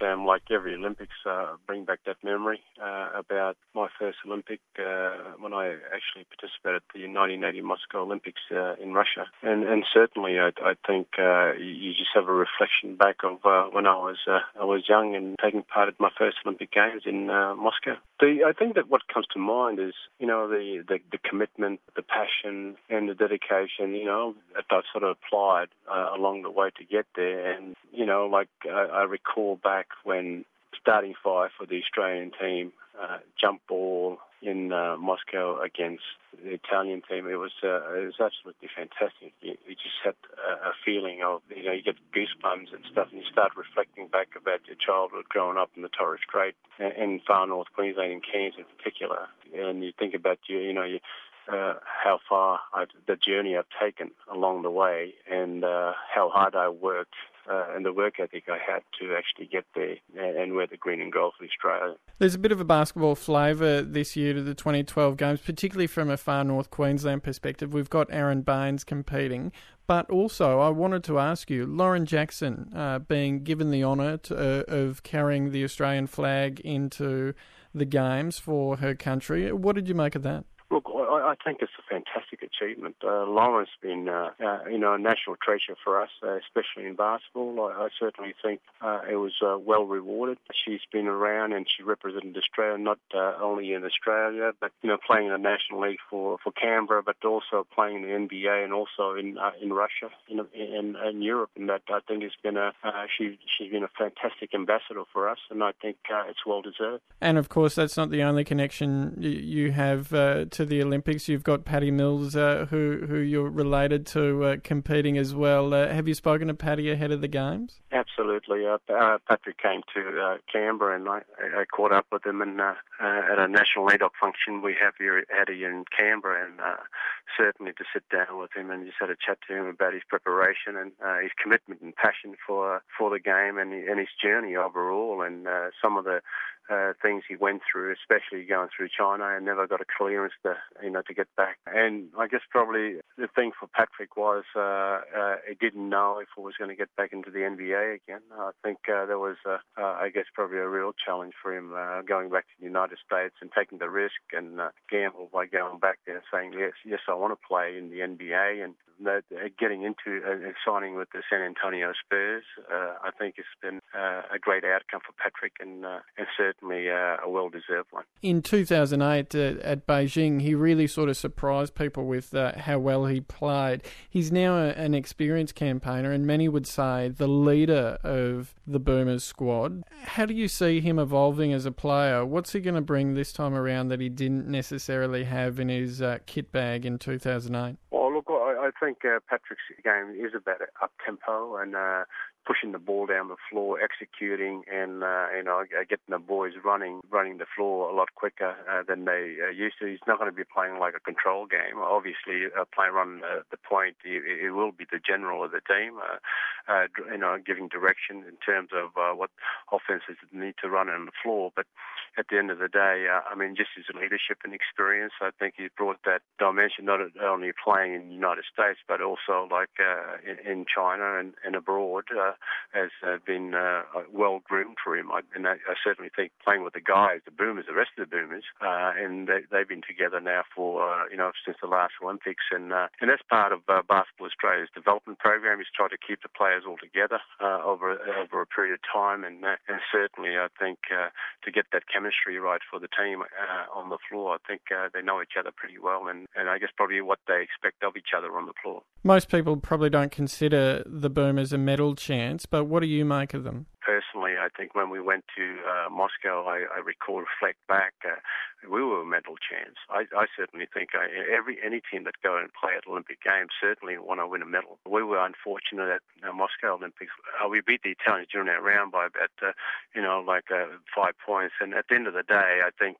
Sam, like every Olympics, bring back that memory about my first Olympic when I actually participated at the 1980 Moscow Olympics in Russia. And certainly I think you just have a reflection back of when I was young and taking part in my first Olympic Games in Moscow. I think that what comes to mind is, the commitment, the passion and the dedication, that I've sort of applied along the way to get there. And, I recall back when starting five for the Australian team, jump ball in Moscow against the Italian team. It was absolutely fantastic. You just had a feeling of, you get goosebumps and stuff, and you start reflecting back about your childhood growing up in the Torres Strait and far north Queensland, in Cairns in particular. And you think about how far the journey I've taken along the way, and how hard I worked, and the work ethic I had to actually get there and wear the green and gold for Australia. There's a bit of a basketball flavour this year to the 2012 Games, particularly from a far north Queensland perspective. We've got Aaron Baines competing, but also I wanted to ask you, Lauren Jackson being given the honour of carrying the Australian flag into the Games for her country. What did you make of that? Look, I think it's a fantastic achievement. Lauren's been, a national treasure for us, especially in basketball. I certainly think it was well rewarded. She's been around and she represented Australia, not only in Australia, but playing in the National League for Canberra, but also playing in the NBA and also in Russia, in Europe. And that I think has been she's been a fantastic ambassador for us, and I think it's well deserved. And of course, that's not the only connection you have to the Olympics. You've got Paddy Mills, who you're related to, competing as well. Have you spoken to Paddy ahead of the Games? Absolutely. Patrick came to Canberra, and I caught up with him at a national NAIDOC function we have here in Canberra, and certainly to sit down with him and just had a chat to him about his preparation and his commitment and passion for the game and his journey overall, and some of the things he went through, especially going through China and never got a clearance to get back. And I guess probably the thing for Patrick was he didn't know if he was going to get back into the NBA again. I think there was, probably a real challenge for him going back to the United States and taking the risk and gamble by going back there and saying, yes, I want to play in the NBA, and getting into and signing with the San Antonio Spurs. I think it's been a great outcome for Patrick, and certainly a well-deserved one. In 2008 at Beijing, he really sort of surprised people with how well he played. He's now an experienced campaigner, and many would say the leader of the Boomers squad. How do you see him evolving as a player? What's he going to bring this time around that he didn't necessarily have in his kit bag in 2008? Well, look, I think Patrick's game is about up-tempo and pushing the ball down the floor, executing, and getting the boys running the floor a lot quicker than they used to. He's not going to be playing like a control game. Obviously, playing on the point, he will be the general of the team, giving direction in terms of what offenses need to run on the floor. But at the end of the day, just his leadership and experience, I think he's brought that dimension, not only playing in the United States, but also in China and abroad, has been well groomed for him. And I certainly think playing with the guys, the Boomers, the rest of the Boomers, and they've been together now for since the last Olympics, and that's part of Basketball Australia's development program, is try to keep the players all together over a period of time, and certainly I think to get that chemistry right for the team on the floor, I think they know each other pretty well, and I guess probably what they expect of each other on the floor. Most people probably don't consider the Boomers a medal chance, but what do you make of them? Personally, I think when we went to Moscow, I reflect back, we were a medal chance. I certainly think any team that go and play at Olympic Games certainly want to win a medal. We were unfortunate at Moscow Olympics. We beat the Italians during that round by about 5 points. And at the end of the day, I think,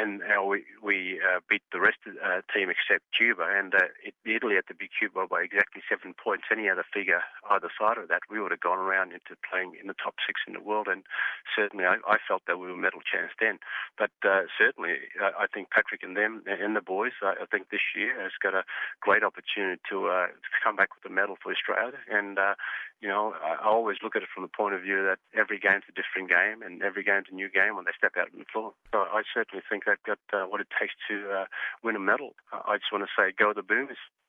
we beat the rest of the team except Cuba, and Italy had to beat Cuba by exactly 7 points. Any other figure either side of that, we would have gone around into playing in the top 6 in the world, and certainly I felt that we were medal chance then. But certainly I think Patrick and them and the boys, I think this year has got a great opportunity to come back with a medal for Australia. And, I always look at it from the point of view that every game's a different game and every game's a new game when they step out on the floor. So I certainly think they've got what it takes to win a medal. I just want to say, go the Boomers.